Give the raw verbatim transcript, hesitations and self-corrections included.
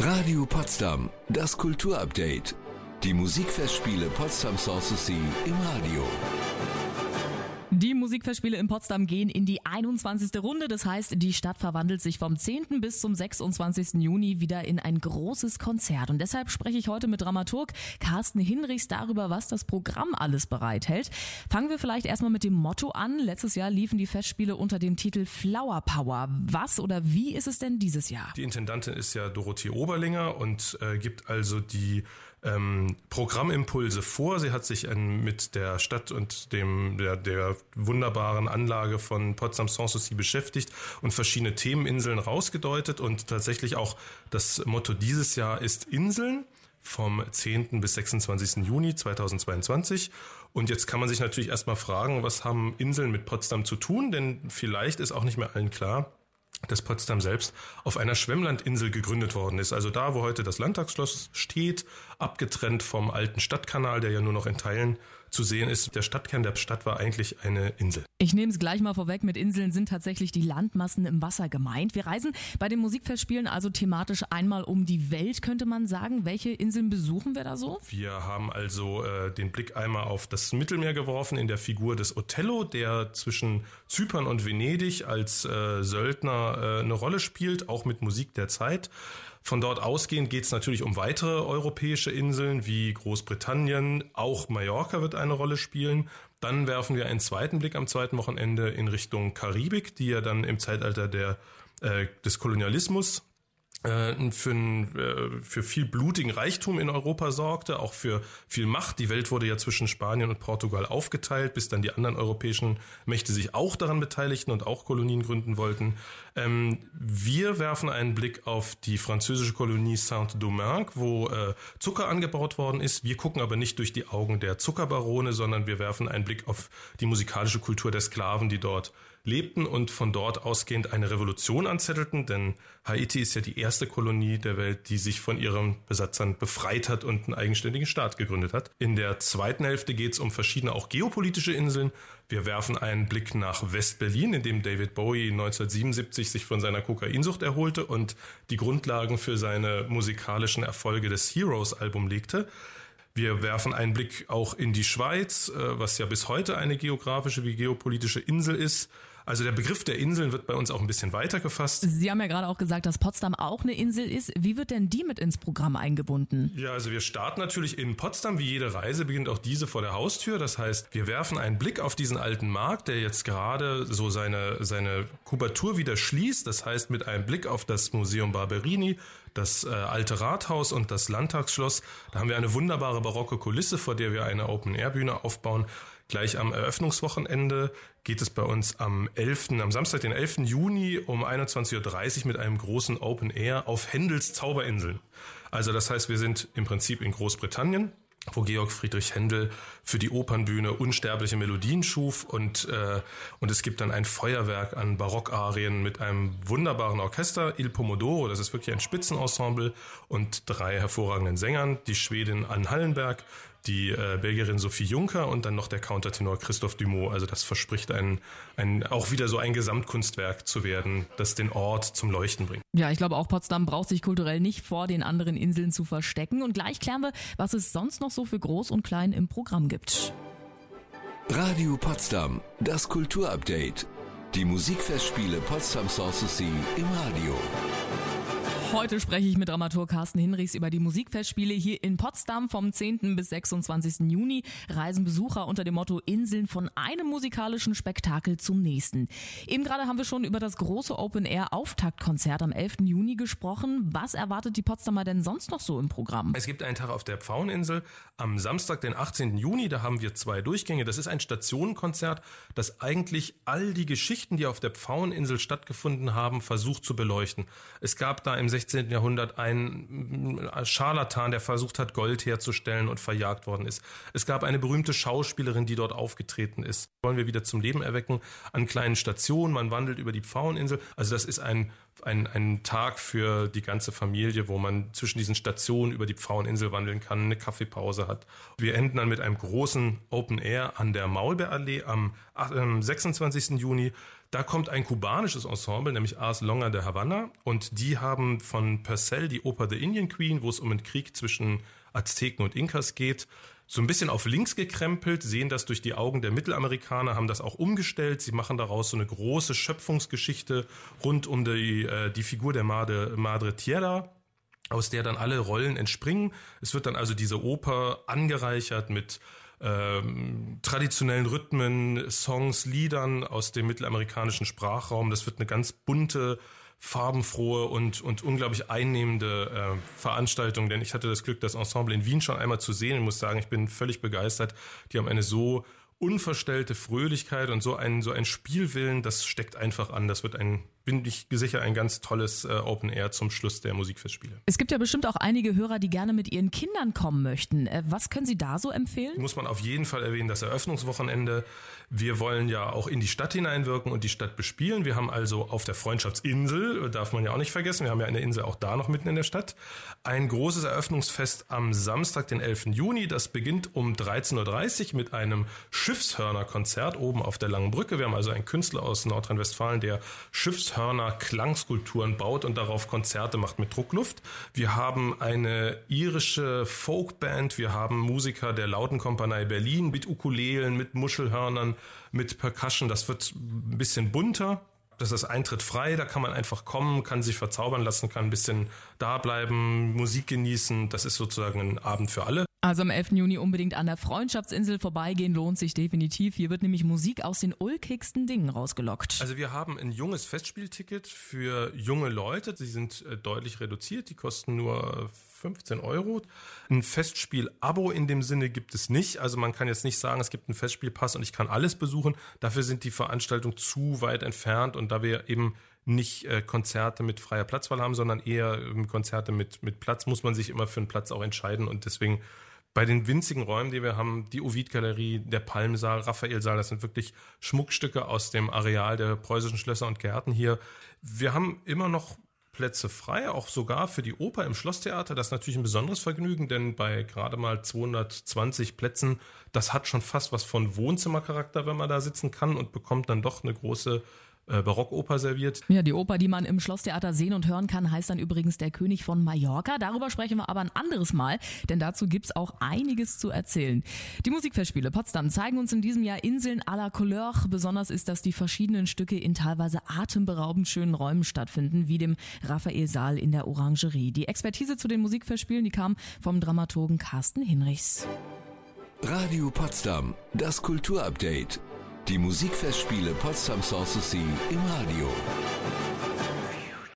Radio Potsdam, das Kulturupdate. Die Musikfestspiele Potsdam Sanssouci im Radio. Die Musikfestspiele in Potsdam gehen in die einundzwanzigste Runde. Das heißt, die Stadt verwandelt sich vom zehnten bis zum sechsundzwanzigsten Juni wieder in ein großes Konzert. Und deshalb spreche ich heute mit Dramaturg Carsten Hinrichs darüber, was das Programm alles bereithält. Fangen wir vielleicht erstmal mit dem Motto an. Letztes Jahr liefen die Festspiele unter dem Titel Flower Power. Was oder wie ist es denn dieses Jahr? Die Intendantin ist ja Dorothee Oberlinger und äh, gibt also die ähm, Programmimpulse vor. Sie hat sich ähm, mit der Stadt und dem der, der wunderbaren Anlage von Potsdam Sanssouci beschäftigt und verschiedene Themeninseln rausgedeutet. Und tatsächlich auch das Motto dieses Jahr ist Inseln vom zehnten bis sechsundzwanzigsten Juni zweitausendzweiundzwanzig. Und jetzt kann man sich natürlich erstmal fragen, was haben Inseln mit Potsdam zu tun? Denn vielleicht ist auch nicht mehr allen klar, dass Potsdam selbst auf einer Schwemmlandinsel gegründet worden ist. Also da, wo heute das Landtagsschloss steht, abgetrennt vom alten Stadtkanal, der ja nur noch in Teilen zu sehen ist. Der Stadtkern der Stadt war eigentlich eine Insel. Ich nehme es gleich mal vorweg, mit Inseln sind tatsächlich die Landmassen im Wasser gemeint. Wir reisen bei den Musikfestspielen also thematisch einmal um die Welt, könnte man sagen. Welche Inseln besuchen wir da so? Wir haben also äh, den Blick einmal auf das Mittelmeer geworfen in der Figur des Othello, der zwischen Zypern und Venedig als äh, Söldner äh, eine Rolle spielt, auch mit Musik der Zeit. Von dort ausgehend geht es natürlich um weitere europäische Inseln wie Großbritannien, auch Mallorca wird eine Rolle spielen. Dann werfen wir einen zweiten Blick am zweiten Wochenende in Richtung Karibik, die ja dann im Zeitalter der, äh, des Kolonialismus äh, für, äh, für viel blutigen Reichtum in Europa sorgte, auch für viel Macht. Die Welt wurde ja zwischen Spanien und Portugal aufgeteilt, bis dann die anderen europäischen Mächte sich auch daran beteiligten und auch Kolonien gründen wollten. Ähm, wir werfen einen Blick auf die französische Kolonie Saint-Domingue, wo äh, Zucker angebaut worden ist. Wir gucken aber nicht durch die Augen der Zuckerbarone, sondern wir werfen einen Blick auf die musikalische Kultur der Sklaven, die dort lebten und von dort ausgehend eine Revolution anzettelten, denn Haiti ist ja die erste Kolonie der Welt, die sich von ihren Besatzern befreit hat und einen eigenständigen Staat gegründet hat. In der zweiten Hälfte geht es um verschiedene auch geopolitische Inseln. Wir werfen einen Blick nach West-Berlin, in dem David Bowie neunzehnhundertsiebenundsiebzig sich von seiner Kokainsucht erholte und die Grundlagen für seine musikalischen Erfolge des Heroes-Album legte. Wir werfen einen Blick auch in die Schweiz, was ja bis heute eine geografische wie geopolitische Insel ist. Also der Begriff der Inseln wird bei uns auch ein bisschen weiter gefasst. Sie haben ja gerade auch gesagt, dass Potsdam auch eine Insel ist. Wie wird denn die mit ins Programm eingebunden? Ja, also wir starten natürlich in Potsdam. Wie jede Reise beginnt auch diese vor der Haustür. Das heißt, wir werfen einen Blick auf diesen alten Markt, der jetzt gerade so seine, seine Kubatur wieder schließt. Das heißt, mit einem Blick auf das Museum Barberini, das äh, alte Rathaus und das Landtagsschloss. Da haben wir eine wunderbare barocke Kulisse, vor der wir eine Open-Air-Bühne aufbauen. Gleich am Eröffnungswochenende geht es bei uns am elften, am Samstag, den elften Juni um einundzwanzig Uhr dreißig mit einem großen Open Air auf Händels Zauberinseln. Also das heißt, wir sind im Prinzip in Großbritannien, wo Georg Friedrich Händel für die Opernbühne unsterbliche Melodien schuf und äh, und es gibt dann ein Feuerwerk an Barockarien mit einem wunderbaren Orchester, Il Pomodoro, das ist wirklich ein Spitzenensemble und drei hervorragenden Sängern, die Schwedin Ann Hallenberg, die äh, Belgierin Sophie Juncker und dann noch der Countertenor Christoph Dumont. Also das verspricht ein, ein auch wieder so ein Gesamtkunstwerk zu werden, das den Ort zum Leuchten bringt. Ja, ich glaube auch, Potsdam braucht sich kulturell nicht vor den anderen Inseln zu verstecken. Und gleich klären wir, was es sonst noch so für Groß und Klein im Programm gibt. Radio Potsdam, das Kulturupdate. Die Musikfestspiele Potsdam Sanssouci im Radio. Heute spreche ich mit Dramaturg Carsten Hinrichs über die Musikfestspiele hier in Potsdam. Vom zehnten bis sechsundzwanzigsten Juni reisen Besucher unter dem Motto Inseln von einem musikalischen Spektakel zum nächsten. Eben gerade haben wir schon über das große Open-Air-Auftaktkonzert am elften Juni gesprochen. Was erwartet die Potsdamer denn sonst noch so im Programm? Es gibt einen Tag auf der Pfaueninsel am Samstag, den achtzehnten Juni. Da haben wir zwei Durchgänge. Das ist ein Stationenkonzert, das eigentlich all die Geschichten, die auf der Pfaueninsel stattgefunden haben, versucht zu beleuchten. Es gab da im sechzehnten Jahrhundert ein Scharlatan, der versucht hat, Gold herzustellen und verjagt worden ist. Es gab eine berühmte Schauspielerin, die dort aufgetreten ist. Wollen wir wieder zum Leben erwecken an kleinen Stationen. Man wandelt über die Pfaueninsel. Also das ist ein, ein, ein Tag für die ganze Familie, wo man zwischen diesen Stationen über die Pfaueninsel wandeln kann, eine Kaffeepause hat. Wir enden dann mit einem großen Open Air an der Maulbeerallee am sechsundzwanzigsten Juni. Da kommt ein kubanisches Ensemble, nämlich Ars Longa de Havana, und die haben von Purcell die Oper The Indian Queen, wo es um einen Krieg zwischen Azteken und Inkas geht, so ein bisschen auf links gekrempelt, sehen das durch die Augen der Mittelamerikaner, haben das auch umgestellt. Sie machen daraus so eine große Schöpfungsgeschichte rund um die, äh, die Figur der Madre, Madre Tierra, aus der dann alle Rollen entspringen. Es wird dann also diese Oper angereichert mit ähm, traditionellen Rhythmen, Songs, Liedern aus dem mittelamerikanischen Sprachraum. Das wird eine ganz bunte, farbenfrohe und, und unglaublich einnehmende äh, Veranstaltung, denn ich hatte das Glück, das Ensemble in Wien schon einmal zu sehen und muss sagen, ich bin völlig begeistert. Die haben eine so unverstellte Fröhlichkeit und so ein, so ein Spielwillen, das steckt einfach an. Das wird ein, bin ich sicher, ein ganz tolles äh, Open Air zum Schluss der Musikfestspiele. Es gibt ja bestimmt auch einige Hörer, die gerne mit ihren Kindern kommen möchten. Äh, was können Sie da so empfehlen? Muss man auf jeden Fall erwähnen, das Eröffnungswochenende. Wir wollen ja auch in die Stadt hineinwirken und die Stadt bespielen. Wir haben also auf der Freundschaftsinsel, darf man ja auch nicht vergessen, wir haben ja eine Insel auch da noch mitten in der Stadt, ein großes Eröffnungsfest am Samstag, den elften Juni. Das beginnt um dreizehn Uhr dreißig mit einem Schiffshörnerkonzert oben auf der Langen Brücke. Wir haben also einen Künstler aus Nordrhein-Westfalen, der Schiffshörner-Klangskulpturen baut und darauf Konzerte macht mit Druckluft. Wir haben eine irische Folkband, wir haben Musiker der Lautenkompanie Berlin mit Ukulelen, mit Muschelhörnern, mit Percussion. Das wird ein bisschen bunter. Das ist Eintritt frei, da kann man einfach kommen, kann sich verzaubern lassen, kann ein bisschen da bleiben, Musik genießen. Das ist sozusagen ein Abend für alle. Also am elften Juni unbedingt an der Freundschaftsinsel vorbeigehen, lohnt sich definitiv. Hier wird nämlich Musik aus den ulkigsten Dingen rausgelockt. Also wir haben ein junges Festspielticket für junge Leute. Sie sind äh, deutlich reduziert, die kosten nur fünfzehn Euro. Ein Festspiel-Abo in dem Sinne gibt es nicht. Also man kann jetzt nicht sagen, es gibt einen Festspielpass und ich kann alles besuchen. Dafür sind die Veranstaltungen zu weit entfernt und da wir eben nicht äh, Konzerte mit freier Platzwahl haben, sondern eher ähm, Konzerte mit, mit Platz, muss man sich immer für einen Platz auch entscheiden und deswegen bei den winzigen Räumen, die wir haben, die Ovid-Galerie, der Palmsaal, Raphaelsaal, das sind wirklich Schmuckstücke aus dem Areal der preußischen Schlösser und Gärten hier. Wir haben immer noch Plätze frei, auch sogar für die Oper im Schlosstheater. Das ist natürlich ein besonderes Vergnügen, denn bei gerade mal zweihundertzwanzig Plätzen, das hat schon fast was von Wohnzimmercharakter, wenn man da sitzen kann und bekommt dann doch eine große äh, Barockoper serviert. Ja, die Oper, die man im Schlosstheater sehen und hören kann, heißt dann übrigens Der König von Mallorca. Darüber sprechen wir aber ein anderes Mal, denn dazu gibt's auch einiges zu erzählen. Die Musikfestspiele Potsdam zeigen uns in diesem Jahr Inseln à la Couleur. Besonders ist, dass die verschiedenen Stücke in teilweise atemberaubend schönen Räumen stattfinden, wie dem Raphaelsaal in der Orangerie. Die Expertise zu den Musikfestspielen, die kam vom Dramaturgen Carsten Hinrichs. Radio Potsdam, das Kulturupdate. Die Musikfestspiele Potsdam Sanssouci im Radio.